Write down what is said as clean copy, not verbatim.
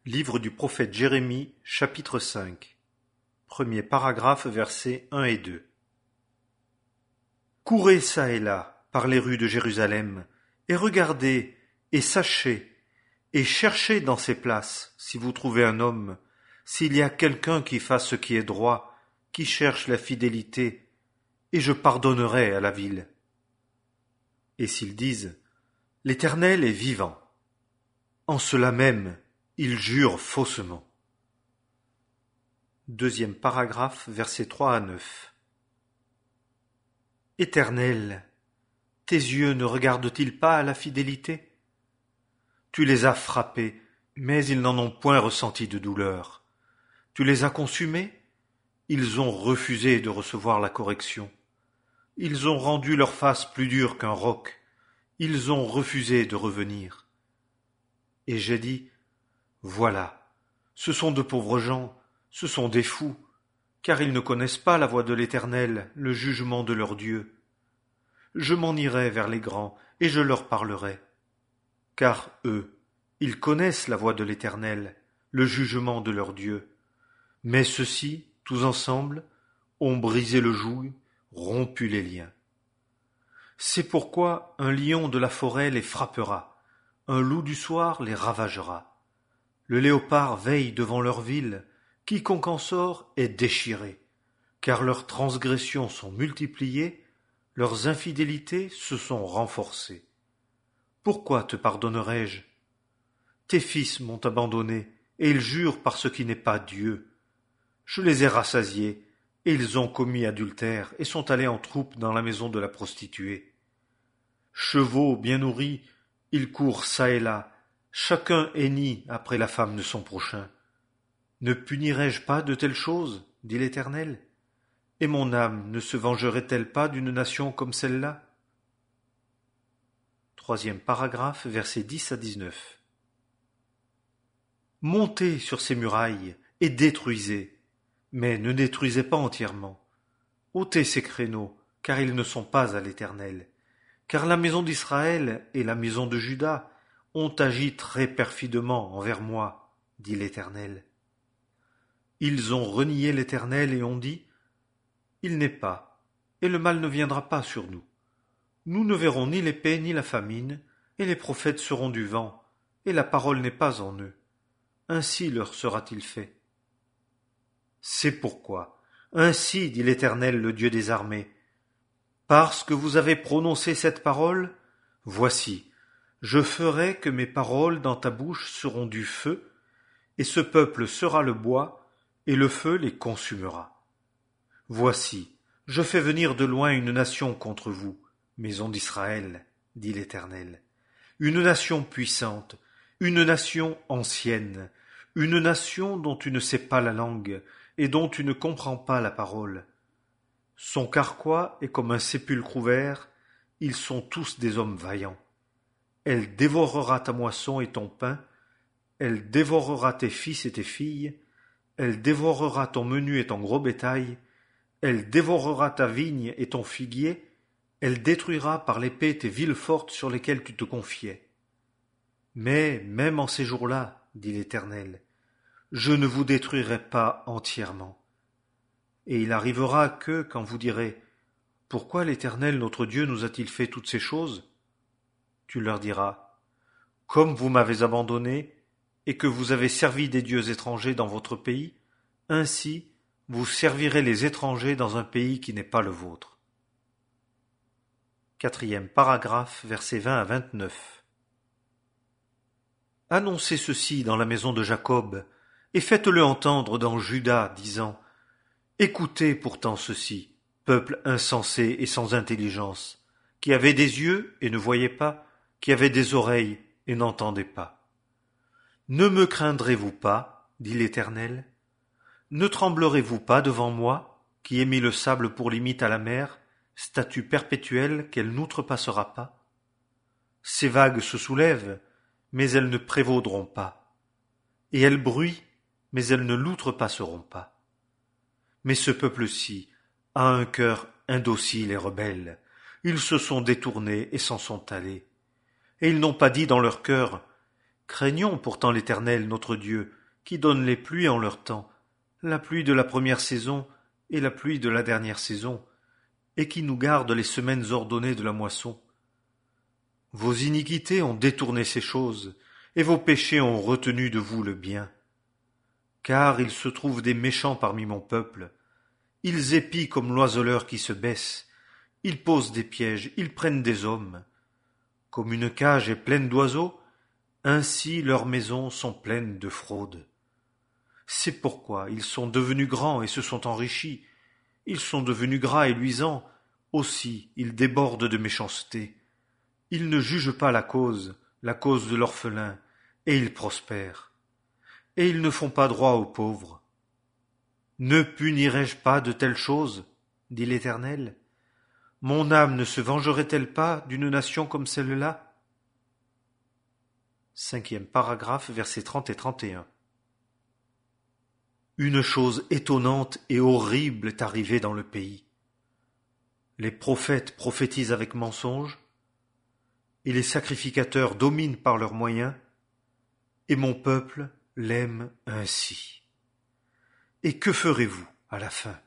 Livre du prophète Jérémie, chapitre 5. Premier paragraphe, versets 1 et 2. Courez çà et là, par les rues de Jérusalem, et regardez, et sachez, et cherchez dans ces places, si vous trouvez un homme, s'il y a quelqu'un qui fasse ce qui est droit, qui cherche la fidélité, et je pardonnerai à la ville. Et s'ils disent, l'Éternel est vivant, en cela même, ils jurent faussement. Deuxième paragraphe, versets 3 à 9. Éternel, tes yeux ne regardent-ils pas à la fidélité? Tu les as frappés, mais ils n'en ont point ressenti de douleur. Tu les as consumés? Ils ont refusé de recevoir la correction. Ils ont rendu leur face plus dure qu'un roc. Ils ont refusé de revenir. Et j'ai dit, voilà, ce sont de pauvres gens, ce sont des fous, car ils ne connaissent pas la voie de l'Éternel, le jugement de leur Dieu. Je m'en irai vers les grands, et je leur parlerai. Car eux, ils connaissent la voie de l'Éternel, le jugement de leur Dieu. Mais ceux-ci, tous ensemble, ont brisé le joug, rompu les liens. C'est pourquoi un lion de la forêt les frappera, un loup du soir les ravagera. Le léopard veille devant leur ville, quiconque en sort est déchiré, car leurs transgressions sont multipliées, leurs infidélités se sont renforcées. Pourquoi te pardonnerai-je? Tes fils m'ont abandonné, et ils jurent par ce qui n'est pas Dieu. Je les ai rassasiés, et ils ont commis adultère, et sont allés en troupe dans la maison de la prostituée. Chevaux bien nourris, ils courent çà et là, chacun hennit après la femme de son prochain. Ne punirai-je pas de telles choses, dit l'Éternel? Et mon âme ne se vengerait-elle pas d'une nation comme celle-là? Troisième paragraphe, versets 10 à 19. Montez sur ces murailles et détruisez, mais ne détruisez pas entièrement. ôtez ces créneaux, car ils ne sont pas à l'Éternel. Car la maison d'Israël et la maison de Juda ont agi très perfidement envers moi, dit l'Éternel. Ils ont renié l'Éternel et ont dit, il n'est pas, et le mal ne viendra pas sur nous. Nous ne verrons ni l'épée ni la famine, et les prophètes seront du vent, et la parole n'est pas en eux. Ainsi leur sera-t-il fait. C'est pourquoi, ainsi dit l'Éternel, le Dieu des armées, parce que vous avez prononcé cette parole, voici, je ferai que mes paroles dans ta bouche seront du feu, et ce peuple sera le bois, et le feu les consumera. Voici, je fais venir de loin une nation contre vous, maison d'Israël, dit l'Éternel, une nation puissante, une nation ancienne, une nation dont tu ne sais pas la langue, et dont tu ne comprends pas la parole. Son carquois est comme un sépulcre ouvert, ils sont tous des hommes vaillants. Elle dévorera ta moisson et ton pain, elle dévorera tes fils et tes filles, elle dévorera ton menu et ton gros bétail, elle dévorera ta vigne et ton figuier, elle détruira par l'épée tes villes fortes sur lesquelles tu te confiais. Mais même en ces jours-là, dit l'Éternel, je ne vous détruirai pas entièrement. Et il arrivera que, quand vous direz « Pourquoi l'Éternel notre Dieu nous a-t-il fait toutes ces choses ?» Tu leur diras « Comme vous m'avez abandonné, et que vous avez servi des dieux étrangers dans votre pays, ainsi vous servirez les étrangers dans un pays qui n'est pas le vôtre. » Quatrième paragraphe, versets 20 à 29. Annoncez ceci dans la maison de Jacob, et faites-le entendre dans Juda, disant « Écoutez pourtant ceci, peuple insensé et sans intelligence, qui avait des yeux et ne voyait pas, qui avait des oreilles et n'entendait pas. Ne me craindrez-vous pas, dit l'Éternel? Ne tremblerez-vous pas devant moi, qui ai mis le sable pour limite à la mer, statue perpétuelle qu'elle n'outrepassera pas? Ces vagues se soulèvent, mais elles ne prévaudront pas, et elles bruient, mais elles ne l'outrepasseront pas. Mais ce peuple-ci a un cœur indocile et rebelle. Ils se sont détournés et s'en sont allés. Et ils n'ont pas dit dans leur cœur « Craignons pourtant l'Éternel notre Dieu, qui donne les pluies en leur temps, la pluie de la première saison et la pluie de la dernière saison, et qui nous garde les semaines ordonnées de la moisson. Vos iniquités ont détourné ces choses, et vos péchés ont retenu de vous le bien. Car il se trouve des méchants parmi mon peuple. Ils épient comme l'oiseleur qui se baisse. Ils posent des pièges, ils prennent des hommes. Comme une cage est pleine d'oiseaux, ainsi leurs maisons sont pleines de fraude. C'est pourquoi ils sont devenus grands et se sont enrichis. Ils sont devenus gras et luisants, aussi ils débordent de méchanceté. Ils ne jugent pas la cause de l'orphelin, et ils prospèrent. Et ils ne font pas droit aux pauvres. Ne punirai-je pas de telles choses, dit l'Éternel? Mon âme ne se vengerait-elle pas d'une nation comme celle-là? 5e paragraphe, versets 30 et 31. Une chose étonnante et horrible est arrivée dans le pays. Les prophètes prophétisent avec mensonge, et les sacrificateurs dominent par leurs moyens, et mon peuple l'aime ainsi. Et que ferez-vous à la fin?